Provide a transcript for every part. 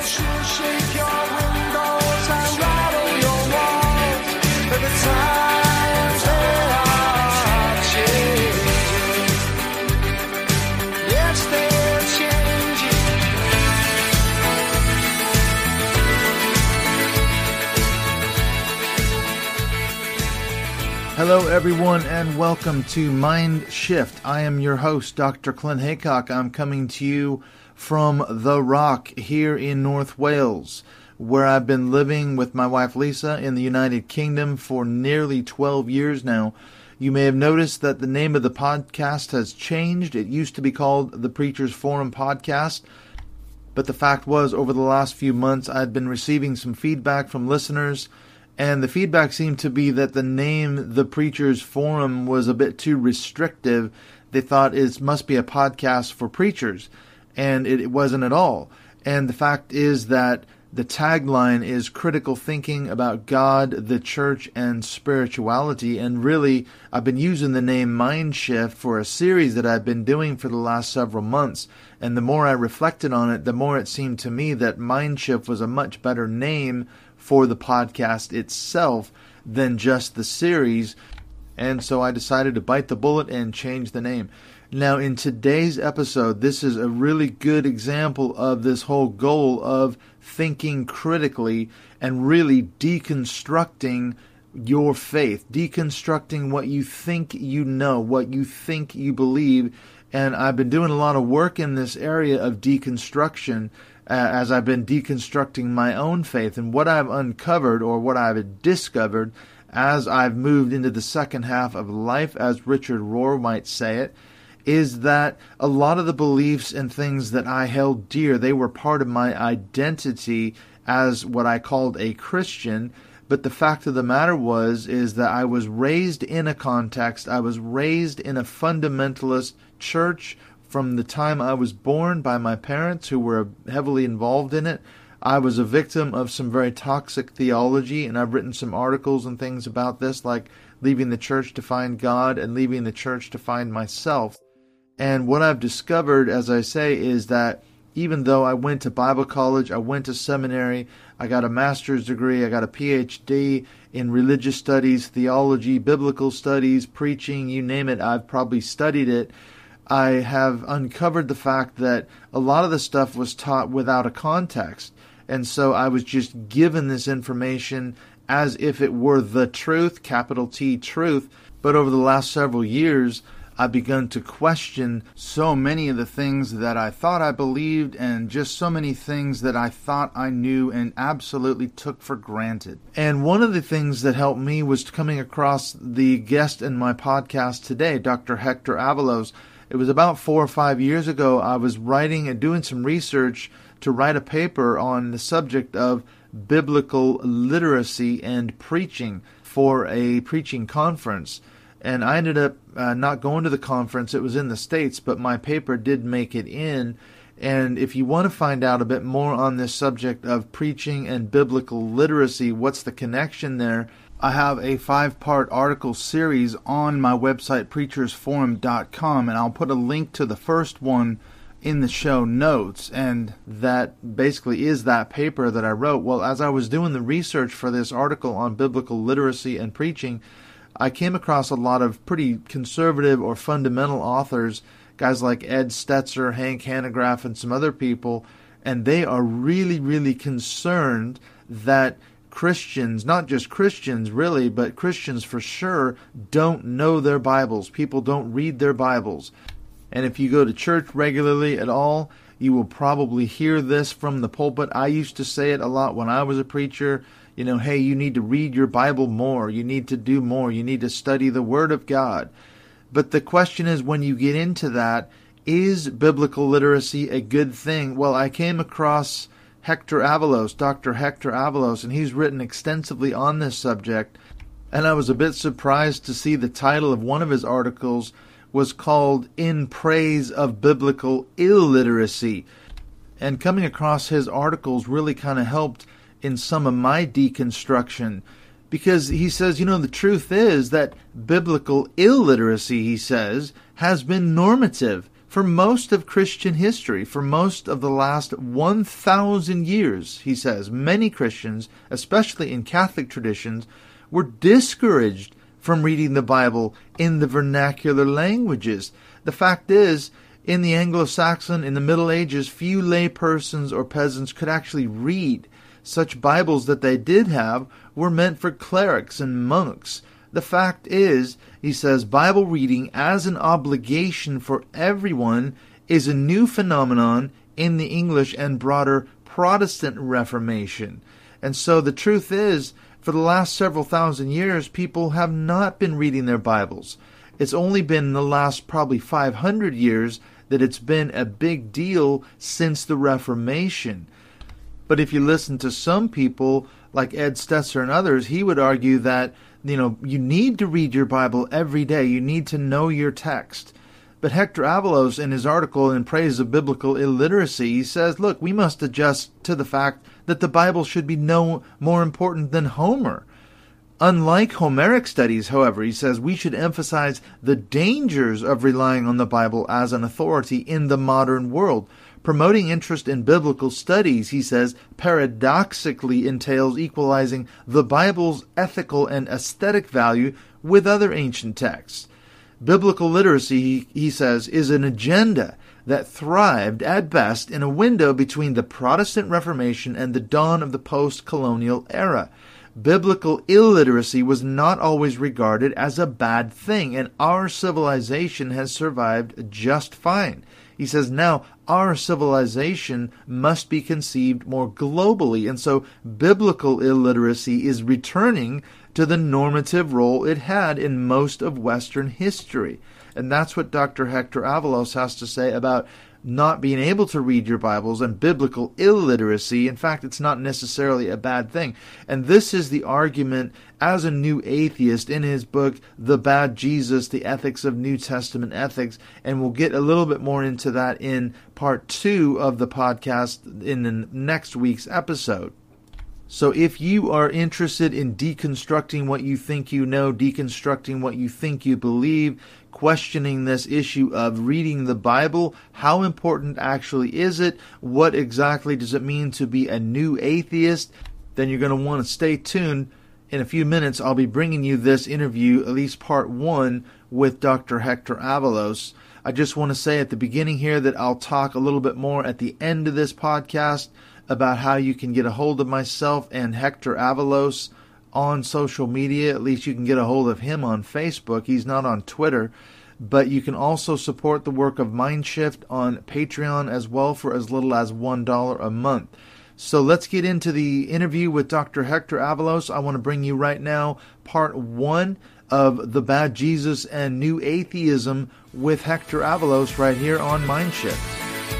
she'll shake your windows and rattle your walls. But the times they are changing. Yes, they're changing. Hello, everyone, and welcome to Mind Shift. I am your host, Dr. Clint Haycock. I'm coming to you from The Rock here in North Wales, where I've been living with my wife Lisa in the United Kingdom for nearly 12 years now. You may have noticed that the name of the podcast has changed. It used to be called the Preacher's Forum Podcast, but the fact was, over the last few months, I'd been receiving some feedback from listeners, and the feedback seemed to be that the name The Preacher's Forum was a bit too restrictive. They thought it must be a podcast for preachers, and it wasn't at all. And the fact is that the tagline is critical thinking about God, the church, and spirituality. And really, I've been using the name Mind Shift for a series that I've been doing for the last several months. And the more I reflected on it, the more it seemed to me that Mind Shift was a much better name for the podcast itself than just the series. And so I decided to bite the bullet and change the name. Now, in today's episode, this is a really good example of this whole goal of thinking critically and really deconstructing your faith, deconstructing what you think you know, what you think you believe. And I've been doing a lot of work in this area of deconstruction as I've been deconstructing my own faith. And what I've uncovered, or what I've discovered as I've moved into the second half of life, as Richard Rohr might say it, is that a lot of the beliefs and things that I held dear, they were part of my identity as what I called a Christian. But the fact of the matter is that I was raised in a context, I was raised in a fundamentalist church from the time I was born by my parents who were heavily involved in it. I was a victim of some very toxic theology, and I've written some articles and things about this, like leaving the church to find God and leaving the church to find myself. And what I've discovered, as I say, is that even though I went to Bible college, I went to seminary, I got a master's degree, I got a PhD in religious studies, theology, biblical studies, preaching, you name it, I've probably studied it. I have uncovered the fact that a lot of the stuff was taught without a context. And so I was just given this information as if it were the truth, capital T, truth. But over the last several years, I've begun to question so many of the things that I thought I believed, and just so many things that I thought I knew and absolutely took for granted. And one of the things that helped me was coming across the guest in my podcast today, Dr. Hector Avalos. It was about 4 or 5 years ago. I was writing and doing some research to write a paper on the subject of biblical literacy and preaching for a preaching conference. And I ended up not going to the conference. It was in the States, but my paper did make it in. And if you want to find out a bit more on this subject of preaching and biblical literacy, what's the connection there, I have a 5-part article series on my website, preachersforum.com, and I'll put a link to the first one in the show notes, and that basically is that paper that I wrote. Well, as I was doing the research for this article on biblical literacy and preaching, I came across a lot of pretty conservative or fundamental authors, guys like Ed Stetzer, Hank Hanegraaff, and some other people, and they are really, really concerned that Christians, not just Christians really, but Christians for sure, don't know their Bibles. People don't read their Bibles. And if you go to church regularly at all, you will probably hear this from the pulpit. I used to say it a lot when I was a preacher. You know, hey, you need to read your Bible more. You need to do more. You need to study the Word of God. But the question is, when you get into that, is biblical literacy a good thing? Well, I came across Hector Avalos, Dr. Hector Avalos, and he's written extensively on this subject. And I was a bit surprised to see the title of one of his articles was called In Praise of Biblical Illiteracy. And coming across his articles really kind of helped in some of my deconstruction, because he says, you know, the truth is that biblical illiteracy, he says, has been normative for most of Christian history, for most of the last 1,000 years, he says, many Christians, especially in Catholic traditions, were discouraged from reading the Bible in the vernacular languages. The fact is, in the Anglo-Saxon, in the Middle Ages, few lay persons or peasants could actually read. Such Bibles that they did have were meant for clerics and monks. The fact is, he says, Bible reading as an obligation for everyone is a new phenomenon in the English and broader Protestant Reformation. And so the truth is, for the last several thousand years, people have not been reading their Bibles. It's only been in the last probably 500 years that it's been a big deal since the Reformation. But if you listen to some people, like Ed Stetzer and others, he would argue that, you need to read your Bible every day. You need to know your text. But Hector Avalos, in his article in praise of biblical illiteracy, he says, look, we must adjust to the fact that the Bible should be no more important than Homer. Unlike Homeric studies, however, he says we should emphasize the dangers of relying on the Bible as an authority in the modern world. Promoting interest in biblical studies, he says, paradoxically entails equalizing the Bible's ethical and aesthetic value with other ancient texts. Biblical literacy, he says, is an agenda that thrived at best in a window between the Protestant Reformation and the dawn of the post-colonial era. Biblical illiteracy was not always regarded as a bad thing, and our civilization has survived just fine. He says now our civilization must be conceived more globally, and so biblical illiteracy is returning to the normative role it had in most of Western history. And that's what Dr. Hector Avalos has to say about not being able to read your Bibles and biblical illiteracy. In fact, it's not necessarily a bad thing. And this is the argument as a new atheist in his book, The Bad Jesus, The Ethics of New Testament Ethics. And we'll get a little bit more into that in part 2 of the podcast in the next week's episode. So if you are interested in deconstructing what you think you know, deconstructing what you think you believe, questioning this issue of reading the Bible, how important actually is it? What exactly does it mean to be a new atheist? Then you're going to want to stay tuned. In a few minutes, I'll be bringing you this interview, at least part 1, with Dr. Hector Avalos. I just want to say at the beginning here that I'll talk a little bit more at the end of this podcast about how you can get a hold of myself and Hector Avalos on social media. At least you can get a hold of him on Facebook. He's not on Twitter. But you can also support the work of Mindshift on Patreon as well for as little as $1 a month. So let's get into the interview with Dr. Hector Avalos. I want to bring you right now part 1 of The Bad Jesus and New Atheism with Hector Avalos right here on Mindshift.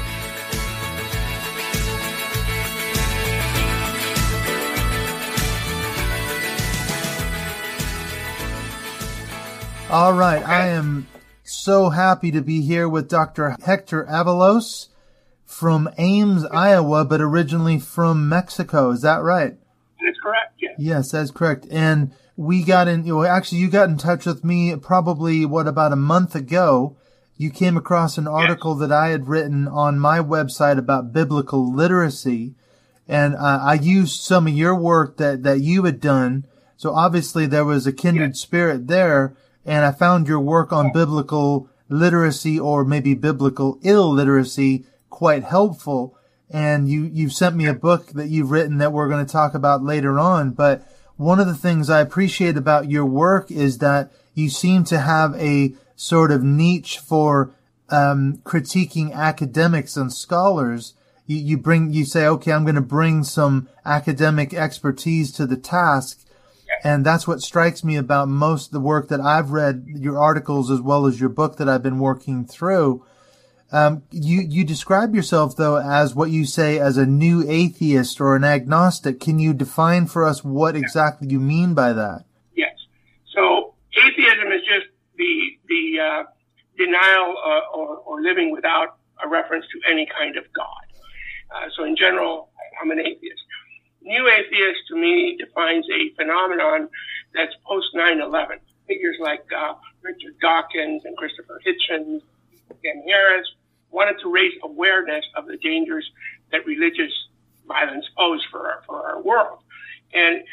All right, I am so happy to be here with Dr. Hector Avalos from Ames, Iowa, but originally from Mexico. Is that right? That's correct, yes. Yes, that's correct. And we got in, you got in touch with me probably, about a month ago. You came across an article that I had written on my website about biblical literacy. And I used some of your work that you had done. So obviously there was a kindred spirit there. And I found your work on biblical literacy, or maybe biblical illiteracy, quite helpful. And you've sent me a book that you've written that we're going to talk about later on. But one of the things I appreciate about your work is that you seem to have a sort of niche for critiquing academics and scholars. You say, okay, I'm going to bring some academic expertise to the task. And that's what strikes me about most of the work that I've read, your articles as well as your book that I've been working through. You describe yourself, though, as what you say as a new atheist or an agnostic. Can you define for us what exactly you mean by that? Yes. So atheism is just the denial or living without a reference to any kind of God. So in general, I'm an atheist. New atheist, to me, defines a phenomenon that's post 9/11. Figures like Richard Dawkins and Christopher Hitchens, Ken Harris, wanted to raise awareness of the dangers that religious violence pose for our world. And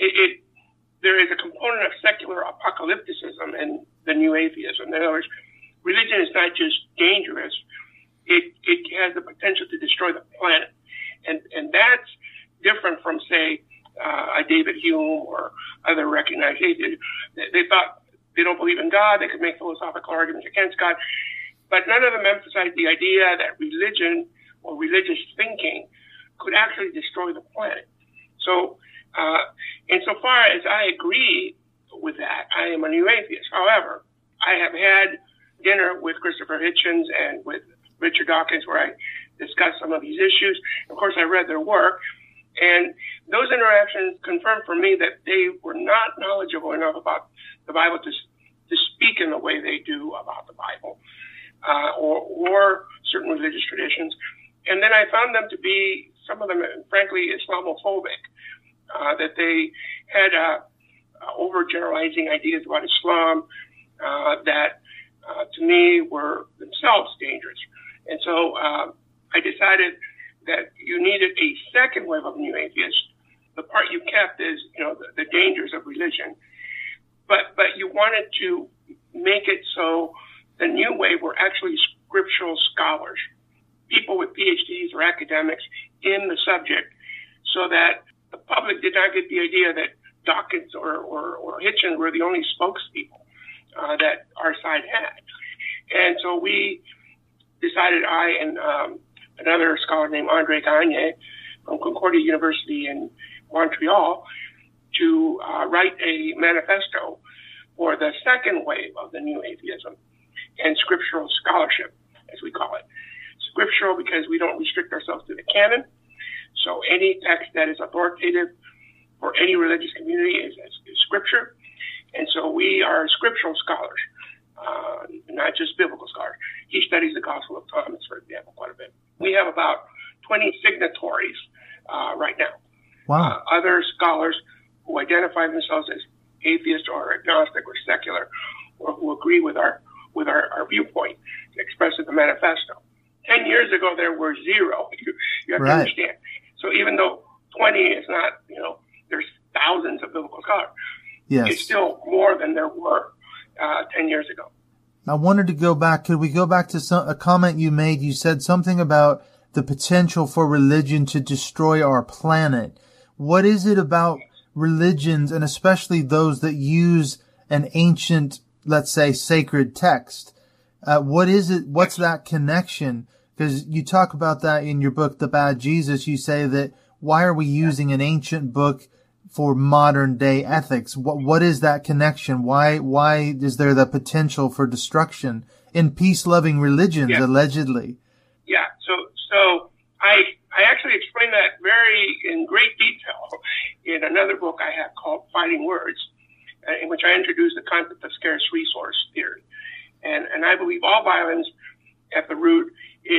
there is a component of secular apocalypticism in the new atheism. In other words, religion is not just dangerous, it has the potential to destroy the planet. And that's different from, say, a David Hume or other recognized atheists. They thought they don't believe in God, they could make philosophical arguments against God, but none of them emphasized the idea that religion or religious thinking could actually destroy the planet. So, insofar as I agree with that, I am a new atheist. However, I have had dinner with Christopher Hitchens and with Richard Dawkins where I discussed some of these issues. Of course, I read their work, and those interactions confirmed for me that they were not knowledgeable enough about the Bible to speak in the way they do about the Bible, or certain religious traditions. And then I found them to be, some of them, frankly, Islamophobic, that they had overgeneralizing ideas about Islam that, to me, were themselves dangerous. And so I decided that you needed a second wave of new atheists. The part you kept is, the dangers of religion. But you wanted to make it so the new wave were actually scriptural scholars, people with PhDs or academics in the subject, so that the public did not get the idea that Dawkins or Hitchens were the only spokespeople that our side had. And so we decided, I and another scholar named André Gagne from Concordia University in Montreal, to write a manifesto for the second wave of the new atheism and scriptural scholarship, as we call it. Scriptural because we don't restrict ourselves to the canon. So any text that is authoritative for any religious community is scripture. And so we are scriptural scholars, not just biblical scholars. He studies the Gospel of Thomas, for example, quite a bit. We have about 20 signatories right now. Wow. Other scholars who identify themselves as atheist or agnostic or secular, or who agree with our viewpoint expressed in the manifesto. 10 years ago, there were zero. You have to understand. So even though 20 is not, there's thousands of biblical scholars, it's still more than there were 10 years ago. I wanted to go back. Could we go back to a comment you made? You said something about the potential for religion to destroy our planet. What is it about religions, and especially those that use an ancient, let's say, sacred text? What is it? What's that connection? Because you talk about that in your book, The Bad Jesus. You say that why are we using an ancient book for modern day ethics? What is that connection? Why is there the potential for destruction in peace-loving religions, allegedly? Yeah. So I actually explain that in great detail in another book I have called Fighting Words, in which I introduce the concept of scarce resource theory. And I believe all violence at the root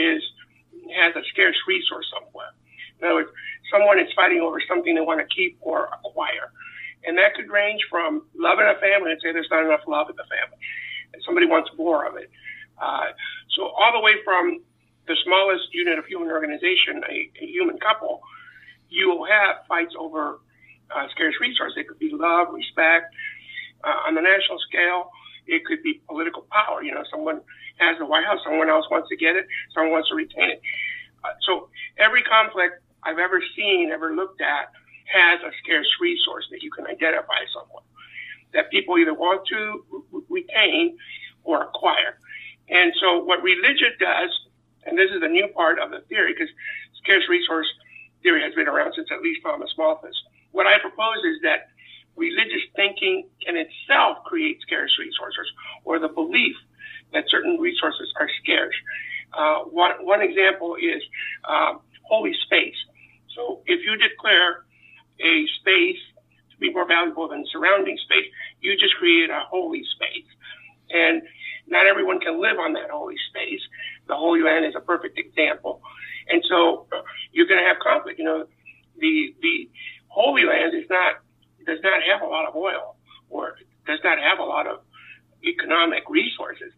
has a scarce resource somewhere. In other words, someone is fighting over something they want to keep or acquire. And that could range from love in a family and say there's not enough love in the family, and somebody wants more of it. So all the way from the smallest unit of human organization, a human couple, you will have fights over scarce resources. It could be love, respect. On the national scale, it could be political power. Someone has the White House, someone else wants to get it, someone wants to retain it. So every conflict I've ever seen, ever looked at, has a scarce resource that you can identify somewhere that people either want to retain or acquire. And so what religion does, and this is the new part of the theory, because scarce resource theory has been around since at least Thomas Malthus. What I propose is that religious thinking can itself create scarce resources, or the belief that certain resources are scarce. One example is holy space. So if you declare a space to be more valuable than surrounding space, you just create a holy space. And not everyone can live on that holy space. The Holy Land is a perfect example. And so you're going to have conflict. The Holy Land does not have a lot of oil, or does not have a lot of economic resources.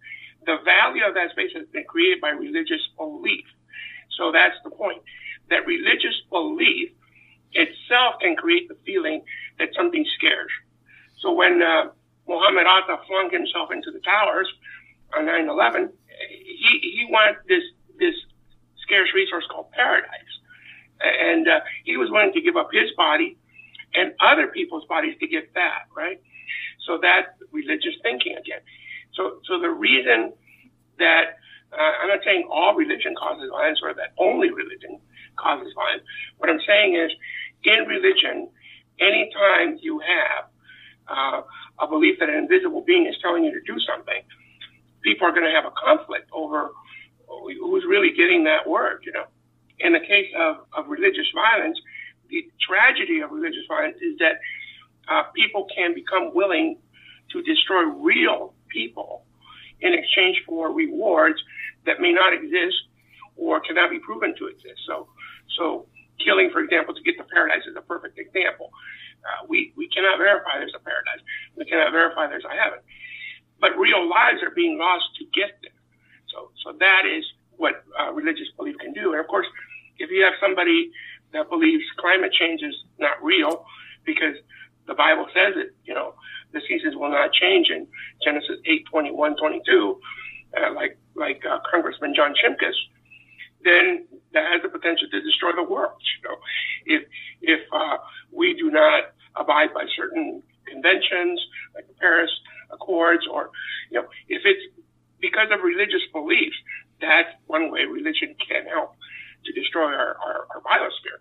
the value of that space has been created by religious belief. So that's the point, that religious belief itself can create the feeling that something scares. So when Muhammad Atta flung himself into the towers on 9/11, he wanted this scarce resource called paradise. And he was willing to give up his body and other people's bodies to get that, right? So that's religious thinking again. So the reason that I'm not saying all religion causes violence or that only religion causes violence. What I'm saying is, in religion, anytime you have a belief that an invisible being is telling you to do something, people are going to have a conflict over who's really getting that word, you know. In the case of religious violence, the tragedy of religious violence is that people can become willing to destroy real people in exchange for rewards that may not exist or cannot be proven to exist. So killing, for example, to get to paradise is a perfect example. We cannot verify there's a paradise. We cannot verify there's a heaven. But real lives are being lost to get there. So that is what religious belief can do. And of course, if you have somebody that believes climate change is not real because the Bible says it, you know, the seasons will not change in Genesis 8:21-22, like Congressman John Shimkus, then that has the potential to destroy the world. You know, if we do not abide by certain conventions like the Paris Accords, or you know, if it's because of religious beliefs, that's one way religion can help to destroy our biosphere.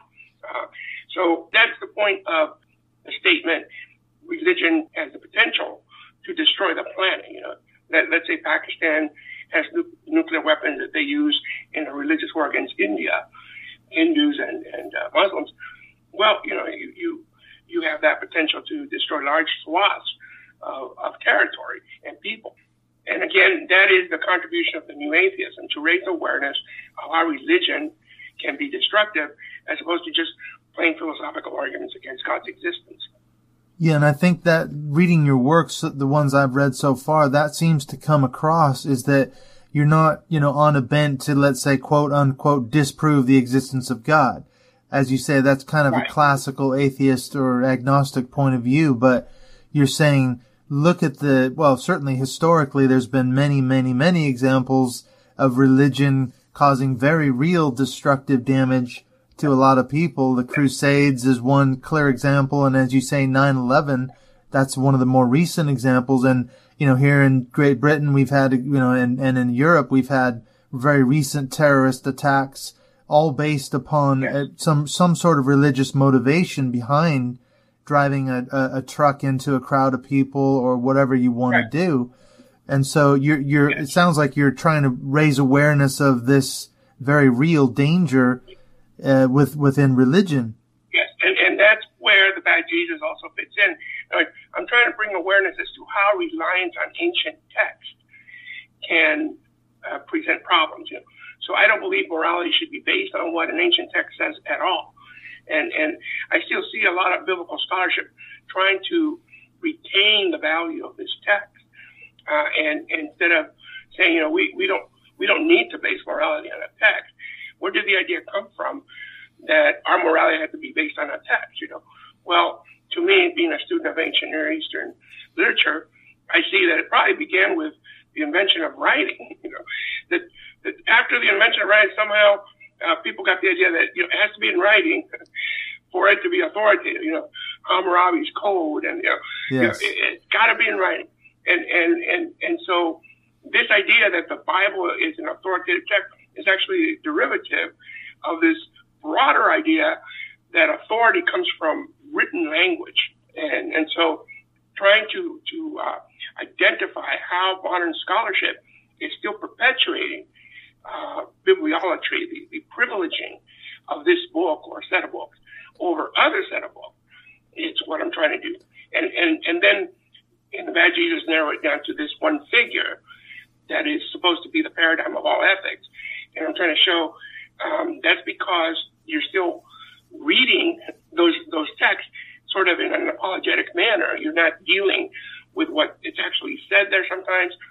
So that's the point of the statement. Religion has the potential to destroy the planet. You know, let's say Pakistan has nuclear weapons that they use in a religious war against India, Hindus and Muslims. Well, you know, you have that potential to destroy large swaths of territory and people. And again, that is the contribution of the new atheism, to raise awareness of how religion can be destructive as opposed to just plain philosophical arguments against God's existence. Yeah, and I think that reading your works, the ones I've read so far, that seems to come across is that you're not, you know, on a bent to, let's say, quote unquote, disprove the existence of God. As you say, that's kind of right. A classical atheist or agnostic point of view, but you're saying, look at certainly historically, there's been many examples of religion causing very real destructive damage to a lot of people. The Crusades is one clear example, and as you say, 9/11, that's one of the more recent examples. And you know, here in Great Britain, we've had, you know, and in Europe, we've had very recent terrorist attacks, all based upon some sort of religious motivation behind driving a truck into a crowd of people or whatever you want to do. And so it sounds like you're trying to raise awareness of this very real danger within religion. Yes, and that's where the Bad Jesus also fits in. I'm trying to bring awareness as to how reliance on ancient text can present problems. You know? So I don't believe morality should be based on what an ancient text says at all. And I still see a lot of biblical scholarship trying to retain the value of this text, and instead of saying, you know, we don't need to base morality on a text. Where did the idea come from that our morality had to be based on a text? You know, well, to me, being a student of ancient Near Eastern literature, I see that it probably began with the invention of writing. You know, that after the invention of writing, somehow people got the idea that, you know, it has to be in writing for it to be authoritative. You know, Hammurabi's code, and it's got to be in writing. And so this idea that the Bible is an authoritative text is actually a derivative of this broader idea that authority comes from written language. And so trying to identify how modern scholarship is still perpetuating bibliolatry, the privileging of this book or set of books over other set of books, it's what I'm trying to do. And then in the Bad Jesus, narrow it down to this one figure that is supposed to be the paradigm of all ethics. And I'm trying to show that's because you're still reading those texts sort of in an apologetic manner. You're not dealing with what it's actually said there sometimes, or you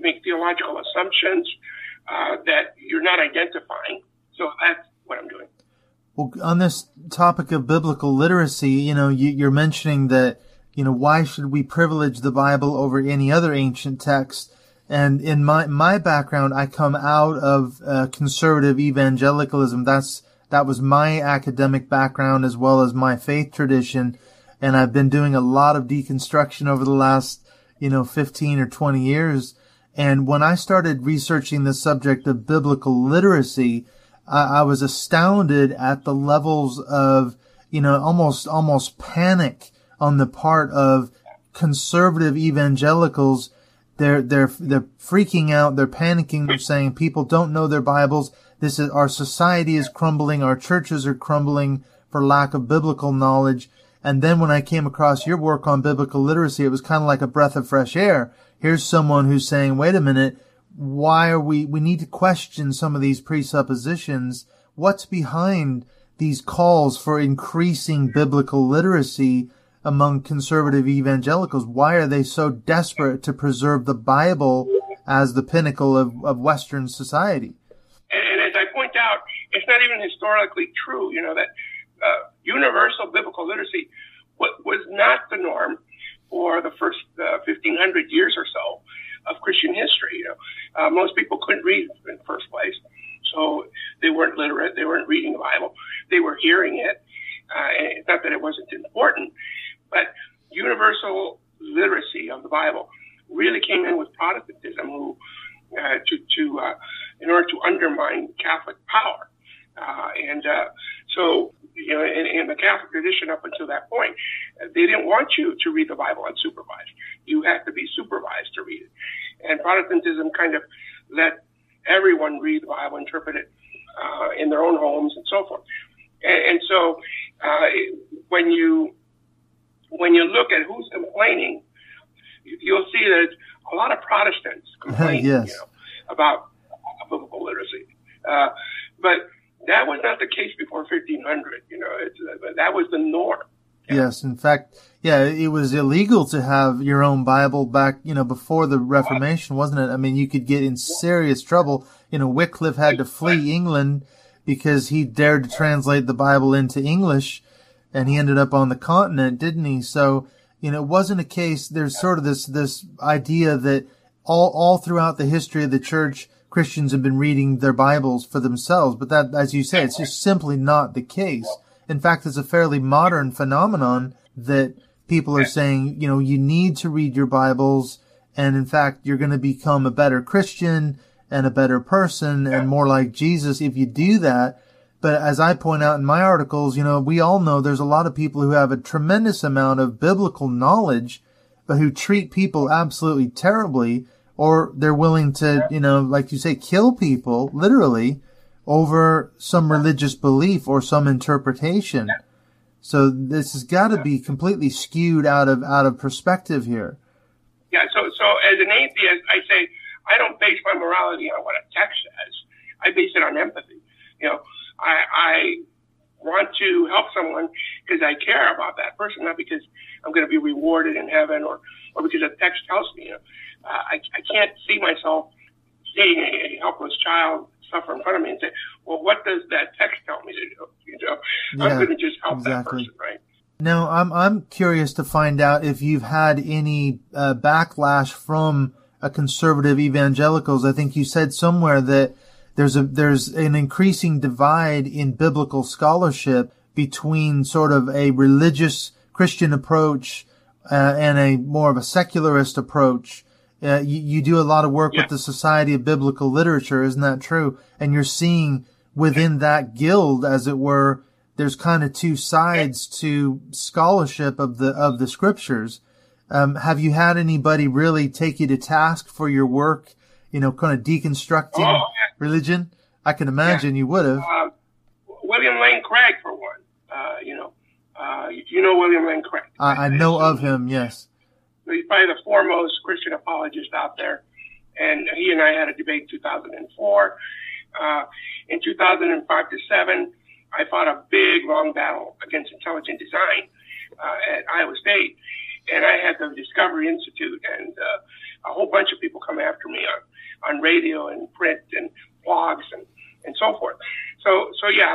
make theological assumptions that you're not identifying. So that's what I'm doing. Well, on this topic of biblical literacy, you're mentioning that, why should we privilege the Bible over any other ancient text? And in my background, I come out of conservative evangelicalism. That was my academic background as well as my faith tradition. And I've been doing a lot of deconstruction over the last, 15 or 20 years. And when I started researching the subject of biblical literacy, I was astounded at the levels of, almost panic on the part of conservative evangelicals. They're freaking out. They're panicking. They're saying people don't know their Bibles. Our society is crumbling. Our churches are crumbling for lack of biblical knowledge. And then when I came across your work on biblical literacy, it was kind of like a breath of fresh air. Here's someone who's saying, wait a minute, we need to question some of these presuppositions. What's behind these calls for increasing biblical literacy among conservative evangelicals? Why are they so desperate to preserve the Bible as the pinnacle of Western society? And as I point out, it's not even historically true, that universal biblical literacy was not the norm for the first 1,500 years or so of Christian history. Most people couldn't read in the first place, so they weren't literate. They weren't reading the Bible. They were hearing it. And it's not that it wasn't important, but universal literacy of the Bible really came in with Protestantism, who in order to undermine Catholic power. So in the Catholic tradition up until that point, they didn't want you to read the Bible unsupervised. You had to be supervised to read it. And Protestantism kind of let everyone read the Bible, interpret it in their own homes and so forth. And so when you look at who's complaining, you'll see that a lot of Protestants complain yes. About biblical literacy. But that was not the case before 1500. That was the norm. Yes, in fact, it was illegal to have your own Bible back, before the Reformation, wasn't it? I mean, you could get in serious trouble. Wycliffe had to flee England because he dared to translate the Bible into English, and he ended up on the continent, didn't he? So, it wasn't a case. There's sort of this idea that all throughout the history of the church, Christians have been reading their Bibles for themselves, but that, as you say, it's just simply not the case. In fact, it's a fairly modern phenomenon that people are saying, you need to read your Bibles, and in fact, you're going to become a better Christian and a better person and more like Jesus if you do that. But as I point out in my articles, we all know there's a lot of people who have a tremendous amount of biblical knowledge, but who treat people absolutely terribly, or they're willing to, like you say, kill people, literally, over some religious belief or some interpretation. So this has got to be completely skewed out of perspective here. Yeah, so as an atheist, I say, I don't base my morality on what a text says. I base it on empathy. I want to help someone because I care about that person, not because I'm going to be rewarded in heaven or because a text tells me. I can't see myself seeing a helpless child suffer in front of me and say, well, what does that text tell me to do? I'm going to just help that person, right? Now, I'm curious to find out if you've had any backlash from conservative evangelicals. I think you said somewhere that there's an increasing divide in biblical scholarship between sort of a religious Christian approach and a more of a secularist approach. You do a lot of work with the Society of Biblical Literature, isn't that true? And you're seeing within that guild, as it were, there's kind of two sides to scholarship of the scriptures. Have you had anybody really take you to task for your work, kind of deconstructing religion? I can imagine you would have. William Lane Craig, for one. You know William Lane Craig. I know of him, yes. He's probably the foremost Christian apologist out there. And he and I had a debate in 2004. In 2005 to 7, I fought a big, long battle against intelligent design at Iowa State. And I had the Discovery Institute and a whole bunch of people come after me on radio and print and blogs and so forth. So yeah,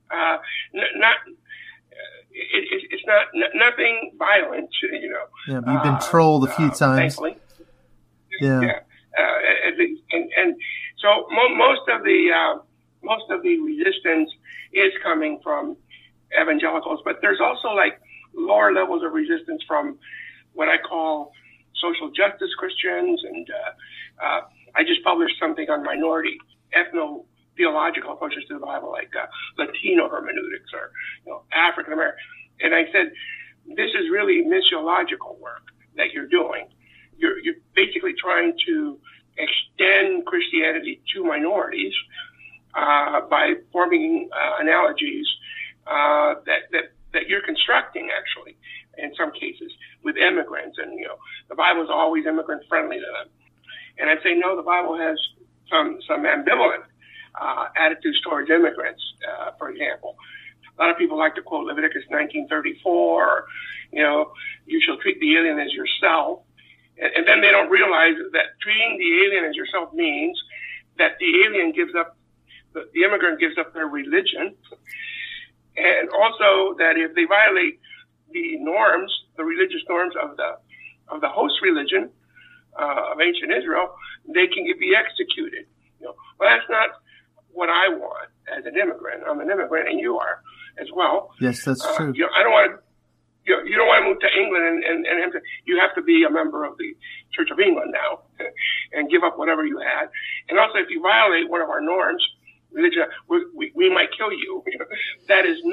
it's not nothing violent, you know. Yeah, you've been trolled a few times. Thankfully. Yeah. And so most of the resistance is coming from evangelicals, but there's also like lower levels of resistance from what I call social justice Christians, and I just published something on minority ethno-theological approaches to the Bible, like Latino hermeneutics or African American. And I said, this is really missiological work that you're doing. You're basically trying to extend Christianity to minorities by forming analogies that you're constructing, actually, in some cases, with immigrants. And, the Bible is always immigrant friendly to them. And I'd say, no, the Bible has some ambivalent attitudes towards immigrants, for example. A lot of people like to quote Leviticus 19:34, you shall treat the alien as yourself. And then they don't realize that treating the alien as yourself means that the alien the immigrant gives up their religion. And also that if they violate the norms, the religious norms of the host religion of ancient Israel, they can be executed. Well, that's not what I want as an immigrant. I'm an immigrant, and you are as well. Yes, that's true. I don't want to. You don't want to move to England and you have to be a member of the Church of England now and give up whatever you had. And also, if you violate one of our norms, religion, we might kill you. That is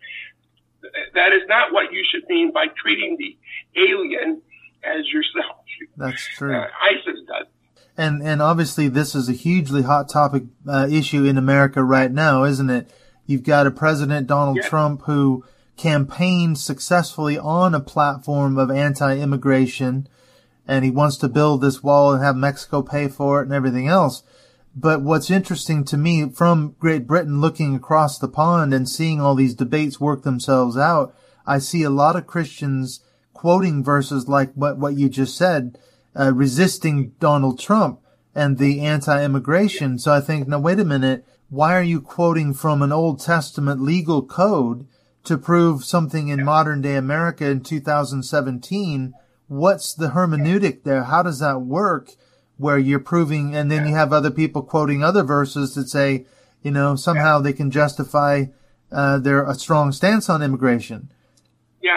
not what you should mean by treating the alien as yourself. That's true. ISIS does. And obviously, this is a hugely hot topic issue in America right now, isn't it? You've got a President Donald Trump who campaigned successfully on a platform of anti-immigration, and he wants to build this wall and have Mexico pay for it and everything else. But what's interesting to me from Great Britain, looking across the pond and seeing all these debates work themselves out, I see a lot of Christians quoting verses like what you just said, resisting Donald Trump and the anti-immigration. So I think, now wait a minute, why are you quoting from an Old Testament legal code to prove something in modern day America in 2017? What's the hermeneutic there? How does that work where you're proving, and then you have other people quoting other verses that say, somehow they can justify a strong stance on immigration? Yeah.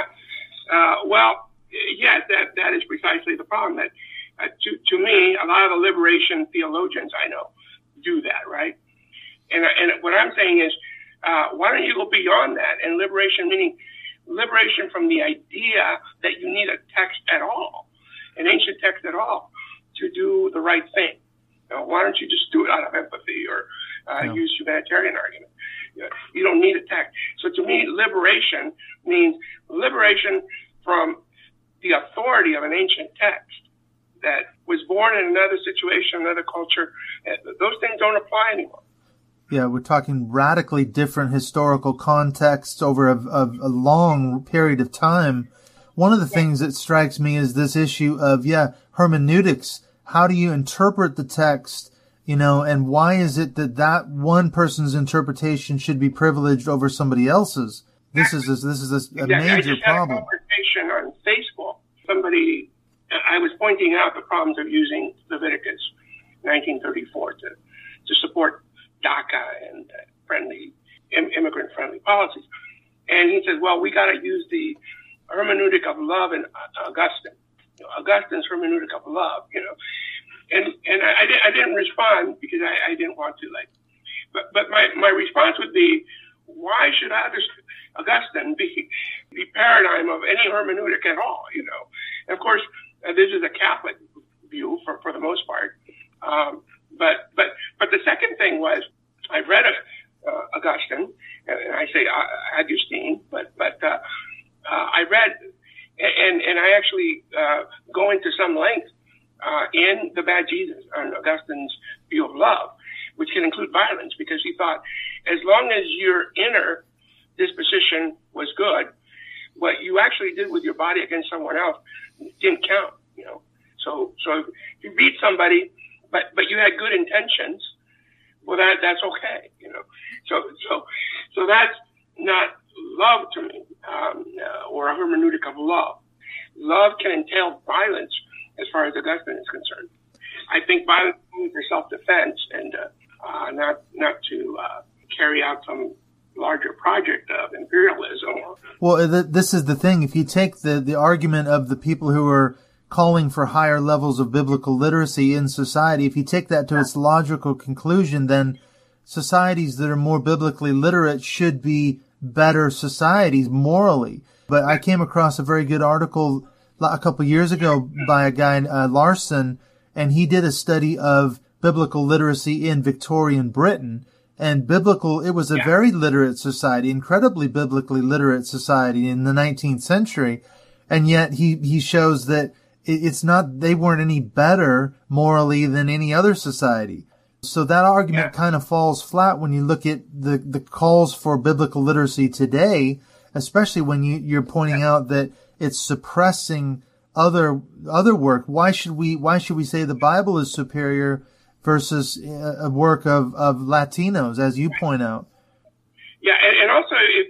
That is precisely the problem. That to me, a lot of the liberation theologians I know do that, right? And what I'm saying is, why don't you go beyond that? And liberation, meaning liberation from the idea that you need a text at all, an ancient text at all, to do the right thing. Why don't you just do it out of empathy or use humanitarian argument? You don't need a text. So to me, liberation means liberation from the authority of an ancient text that was born in another situation, another culture. Those things don't apply anymore. Yeah, we're talking radically different historical contexts over a long period of time. One of the things that strikes me is this issue of, hermeneutics. How do you interpret the text, and why is it that one person's interpretation should be privileged over somebody else's? This is a major problem. I just had a conversation on Facebook. I was pointing out the problems of using Leviticus 1934 to support DACA and immigrant-friendly policies. And he says, well, we got to use the hermeneutic of love in Augustine. Augustine's hermeneutic of love, And I didn't respond because I didn't want to, but my response would be, why should Augustine be the paradigm of any hermeneutic at all, And of course, this is a Catholic view for the most part. But the second thing was, I read Augustine, and I say Augustine, but I read, and I actually go into some length in The Bad Jesus on Augustine's view of love, which can include violence, because he thought as long as your inner disposition was good, what you actually did with your body against someone else didn't count, So if you beat somebody, but you had good intentions, well, that's okay, So that's not love to me, or a hermeneutic of love. Love can entail violence as far as Augustine is concerned. I think violence is for self-defense and not to carry out some larger project of imperialism. Well, this is the thing. If you take the argument of the people who are calling for higher levels of biblical literacy in society, if you take that to its logical conclusion, then societies that are more biblically literate should be better societies morally. But I came across a very good article a couple of years ago by a guy, Larson, and he did a study of biblical literacy in Victorian Britain. And it was a very literate society, incredibly biblically literate society in the 19th century. And yet he shows that they weren't any better morally than any other society. So that argument kind of falls flat when you look at the calls for biblical literacy today, especially when you're pointing out that it's suppressing other work. Why should we say the Bible is superior versus a work of Latinos, as you point out? Yeah, and also,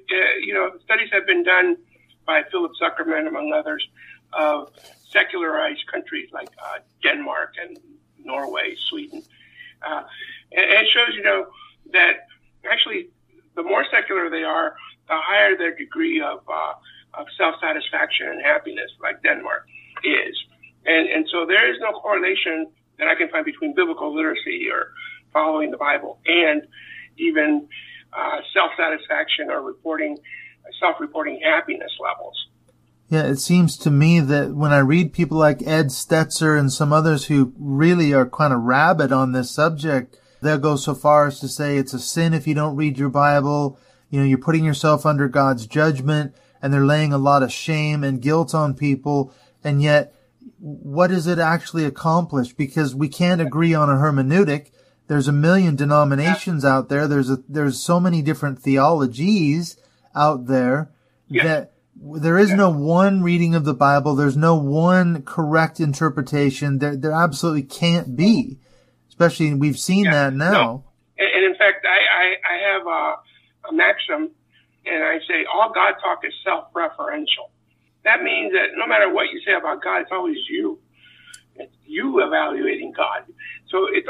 studies have been done by Philip Zuckerman, among others, of secularized countries like Denmark and Norway, Sweden. And it shows, that actually the more secular they are, the higher their degree of self-satisfaction and happiness, like Denmark is. And so there is no correlation that I can find between biblical literacy or following the Bible and even self-satisfaction or self-reporting happiness levels. Yeah, it seems to me that when I read people like Ed Stetzer and some others who really are kind of rabid on this subject, they'll go so far as to say it's a sin if you don't read your Bible. You're putting yourself under God's judgment, and they're laying a lot of shame and guilt on people. And yet, what does it actually accomplish? Because we can't agree on a hermeneutic. There's a million denominations out there. There's so many different theologies out there that there is no one reading of the Bible. There's no one correct interpretation. There absolutely can't be. Especially, we've seen that now. No. And in fact, I have a maxim, and I say all God talk is self-referential. That means that no matter what you say about God, it's always you. It's you evaluating God. So it's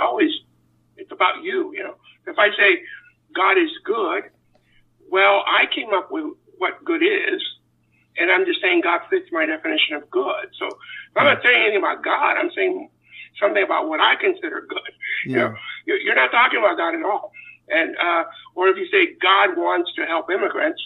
about you, If I say God is good, well, I came up with what good is, and I'm just saying God fits my definition of good. So if I'm not saying anything about God, I'm saying something about what I consider good. Yeah. You're not talking about God at all. And, or if you say God wants to help immigrants,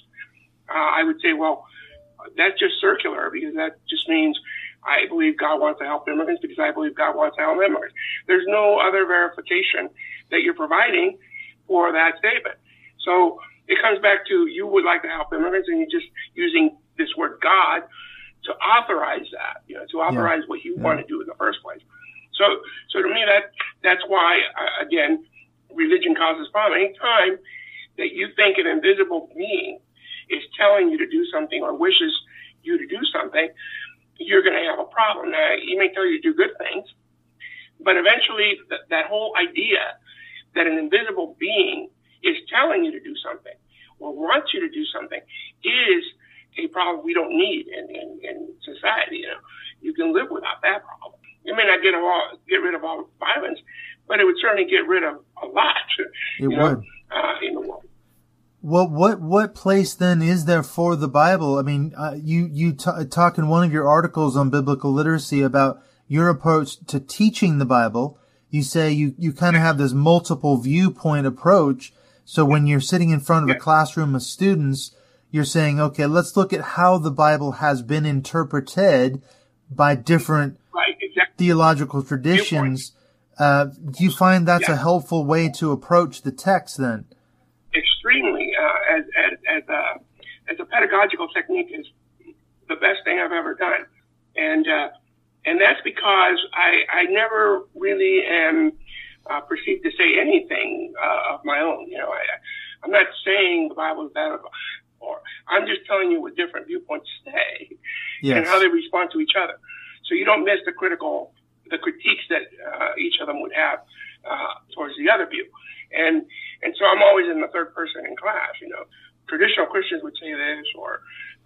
I would say, well, that's just circular, because that just means I believe God wants to help immigrants because I believe God wants to help immigrants. There's no other verification that you're providing for that statement. So it comes back to you would like to help immigrants, and you're just using this word God to authorize that, to authorize what you want to do in the first place. So to me, that's why, again, religion causes problem. Any time that you think an invisible being is telling you to do something or wishes you to do something, you're going to have a problem. Now, he may tell you to do good things, but eventually that whole idea that an invisible being is telling you to do something or wants you to do something is a problem we don't need in society. You can live without that problem. It may not get rid of all violence, but it would certainly get rid of a lot. It would. In the world. Well, what place then is there for the Bible? I mean, you talk in one of your articles on biblical literacy about your approach to teaching the Bible. You say you kind of have this multiple viewpoint approach. So when you're sitting in front of a classroom of students, you're saying, okay, let's look at how the Bible has been interpreted by different theological traditions. Do you find that's a helpful way to approach the text then? Extremely. As a pedagogical technique is the best thing I've ever done. And that's because I never really am perceived to say anything of my own. I'm not saying the Bible is bad, or I'm just telling you what different viewpoints say Yes. and how they respond to each other. So you don't miss the critiques that each of them would have towards the other view. And so I'm always in the third person in class. Traditional Christians would say this, or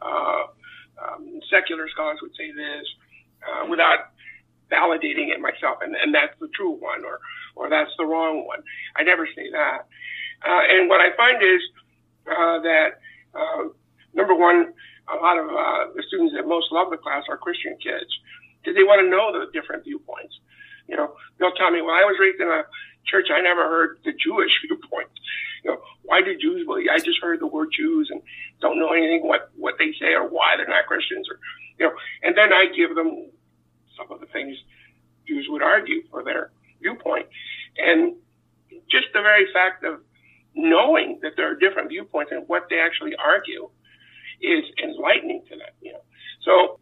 secular scholars would say this, without validating it myself, and that's the true one, or that's the wrong one. I never say that. And what I find is that number one, a lot of the students that most love the class are Christian kids, because they want to know the different viewpoints. They'll tell me, well, I was raised in a church, I never heard the Jewish viewpoint. Why do Jews believe? I just heard the word Jews and don't know anything what they say or why they're not Christians, or and then I give them some of the things Jews would argue for their viewpoint. And just the very fact of knowing that there are different viewpoints and what they actually argue is enlightening to them. So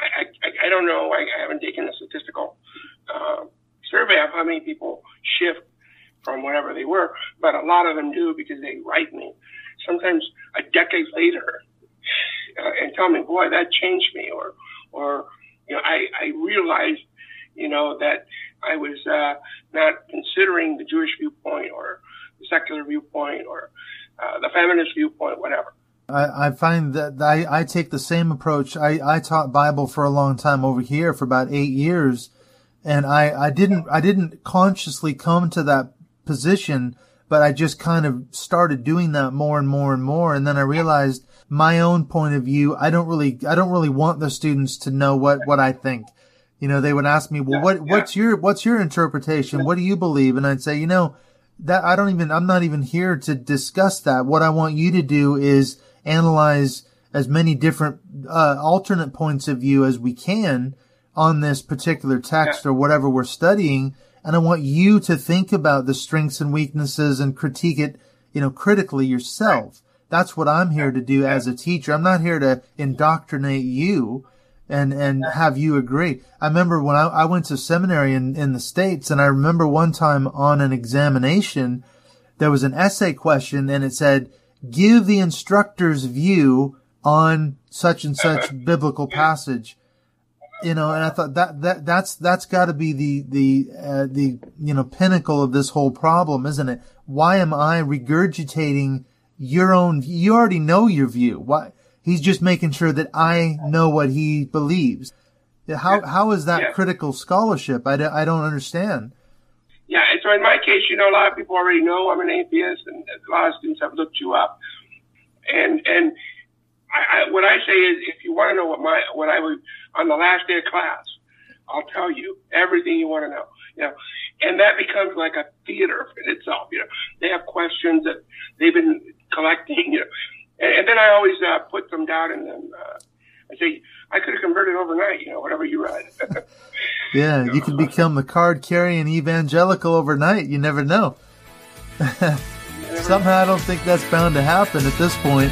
I don't know. I haven't taken a statistical survey of how many people shift from whatever they were, but a lot of them do, because they write me sometimes a decade later and tell me, boy, that changed me, or I realized, that I was not considering the Jewish viewpoint or the secular viewpoint or the feminist viewpoint, whatever. I find that I take the same approach. I taught Bible for a long time over here, for about 8 years, and I didn't consciously come to that position, but I just kind of started doing that more and more and more, and then I realized my own point of view. I don't really want the students to know what I think. They would ask me, well, what's your interpretation? What do you believe? And I'd say, that I'm not even here to discuss that. What I want you to do is analyze as many different alternate points of view as we can on this particular text or whatever we're studying. And I want you to think about the strengths and weaknesses and critique it, critically yourself. That's what I'm here to do as a teacher. I'm not here to indoctrinate you and have you agree. I remember when I went to seminary in the States, and I remember one time on an examination, there was an essay question, and it said, give the instructor's view on such and such biblical passage. And I thought that's got to be the pinnacle of this whole problem, isn't it? Why am I regurgitating your own? You already know your view. Why? He's just making sure that I know what he believes. How is that critical scholarship? I don't understand. Yeah, and so in my case, a lot of people already know I'm an atheist, and a lot of students have looked you up. And what I say is, if you want to know what I would on the last day of class, I'll tell you everything you want to know. And that becomes like a theater in itself. They have questions that they've been collecting. And then I always put them down, and then I say, I could have converted overnight, whatever you read. Yeah, you could become a card-carrying evangelical overnight. You never know. Somehow I don't think that's bound to happen at this point.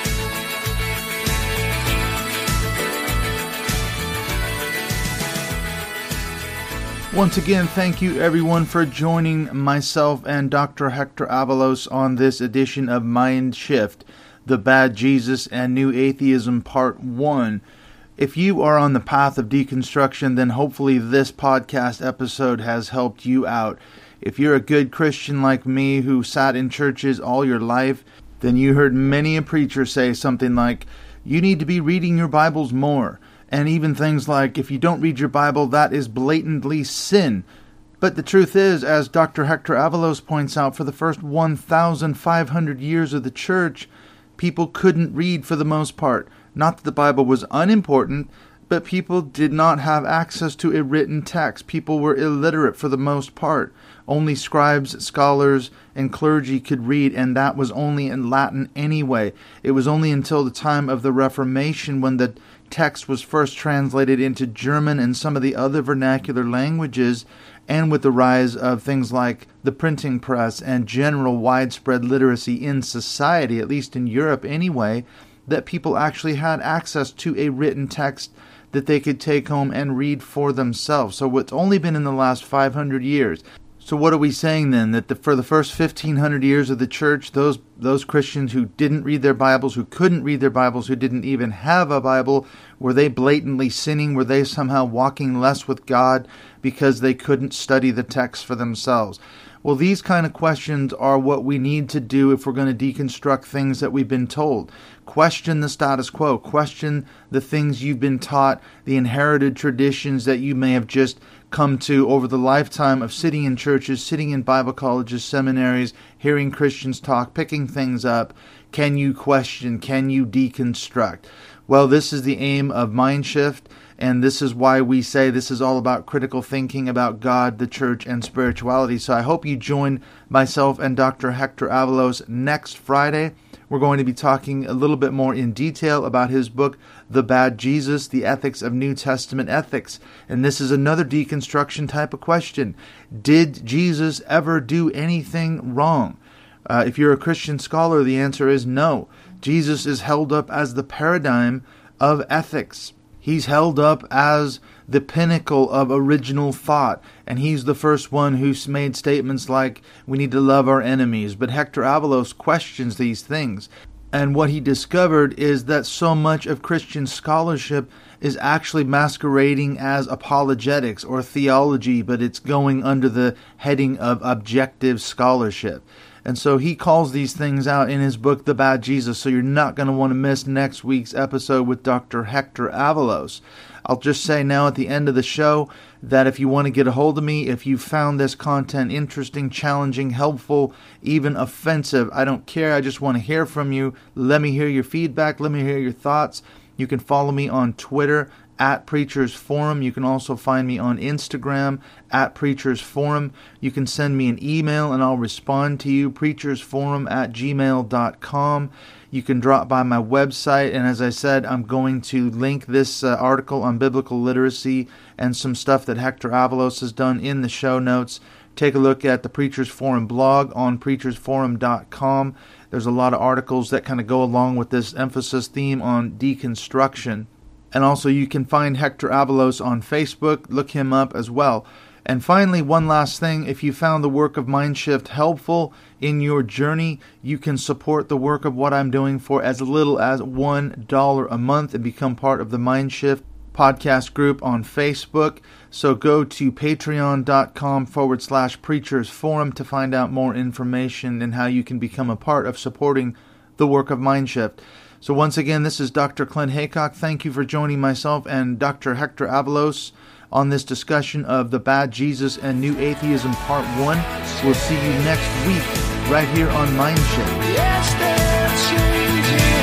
Once again, thank you everyone for joining myself and Dr. Hector Avalos on this edition of Mind Shift, The Bad Jesus and New Atheism Part 1. If you are on the path of deconstruction, then hopefully this podcast episode has helped you out. If you're a good Christian like me who sat in churches all your life, then you heard many a preacher say something like, you need to be reading your Bibles more. And even things like, if you don't read your Bible, that is blatantly sin. But the truth is, as Dr. Hector Avalos points out, for the first 1,500 years of the church, people couldn't read for the most part. Not that the Bible was unimportant, but people did not have access to a written text. People were illiterate for the most part. Only scribes, scholars, and clergy could read, and that was only in Latin anyway. It was only until the time of the Reformation, when the text was first translated into German and some of the other vernacular languages, and with the rise of things like the printing press and general widespread literacy in society, at least in Europe anyway, that people actually had access to a written text that they could take home and read for themselves. So it's only been in the last 500 years. So what are we saying then? That for the first 1,500 years of the church, those Christians who didn't read their Bibles, who couldn't read their Bibles, who didn't even have a Bible, were they blatantly sinning? Were they somehow walking less with God because they couldn't study the text for themselves? Well, these kind of questions are what we need to do if we're going to deconstruct things that we've been told. Question the status quo. Question the things you've been taught, the inherited traditions that you may have just come to over the lifetime of sitting in churches, sitting in Bible colleges, seminaries, hearing Christians talk, picking things up. Can you question? Can you deconstruct? Well, this is the aim of Mindshift, and this is why we say this is all about critical thinking about God, the church, and spirituality. So I hope you join myself and Dr. Hector Avalos next Friday. We're going to be talking a little bit more in detail about his book, The Bad Jesus, The Ethics of New Testament Ethics. And this is another deconstruction type of question. Did Jesus ever do anything wrong? If you're a Christian scholar, the answer is no. Jesus is held up as the paradigm of ethics. He's held up as the pinnacle of original thought, and he's the first one who's made statements like, we need to love our enemies. But Hector Avalos questions these things. And what he discovered is that so much of Christian scholarship is actually masquerading as apologetics or theology, but it's going under the heading of objective scholarship. And so he calls these things out in his book, The Bad Jesus, so you're not going to want to miss next week's episode with Dr. Hector Avalos. I'll just say now at the end of the show that if you want to get a hold of me, if you found this content interesting, challenging, helpful, even offensive, I don't care. I just want to hear from you. Let me hear your feedback. Let me hear your thoughts. You can follow me on Twitter at Preachers Forum. You can also find me on Instagram at Preachers Forum. You can send me an email and I'll respond to you, preachersforum@gmail.com. You can drop by my website, and as I said, I'm going to link this article on biblical literacy and some stuff that Hector Avalos has done in the show notes. Take a look at the Preachers Forum blog on preachersforum.com. There's a lot of articles that kind of go along with this emphasis theme on deconstruction. And also you can find Hector Avalos on Facebook. Look him up as well. And finally, one last thing, if you found the work of Mindshift helpful in your journey, you can support the work of what I'm doing for as little as $1 a month and become part of the Mindshift podcast group on Facebook. So go to patreon.com/Preachers Forum to find out more information and how you can become a part of supporting the work of Mindshift. So once again, this is Dr. Clint Haycock. Thank you for joining myself and Dr. Hector Avalos on this discussion of The Bad Jesus and New Atheism Part 1. We'll see you next week right here on Mindshift. Yes, they're changing.